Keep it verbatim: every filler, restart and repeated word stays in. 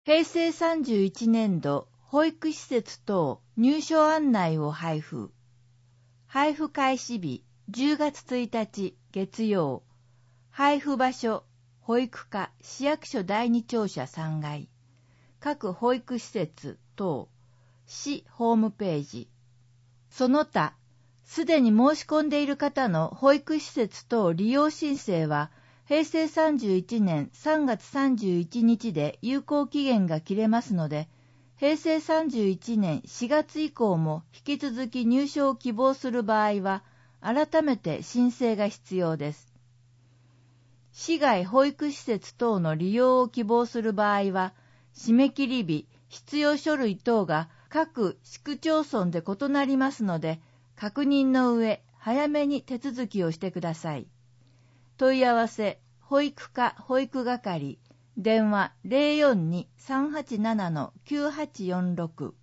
へいせいさんじゅういちねんど保育施設等入所案内を配布。配布開始日じゅうがつついたち月曜。配布場所保育課市役所だいに庁舎さんがい。各保育施設等市ホームページ。その他、すでに申し込んでいる方の保育施設等利用申請はへいせいさんじゅういちねんさんがつさんじゅういちにちで有効期限が切れますので、へいせいさんじゅういちねんしがつ以降も引き続き入所を希望する場合は、改めて申請が必要です。市外保育施設等の利用を希望する場合は、締め切り日、必要書類等が各市区町村で異なりますので、確認の上、早めに手続きをしてください。問い合わせ、保育課保育係、電話 ゼロよんに さんはちなな きゅうはちよんろく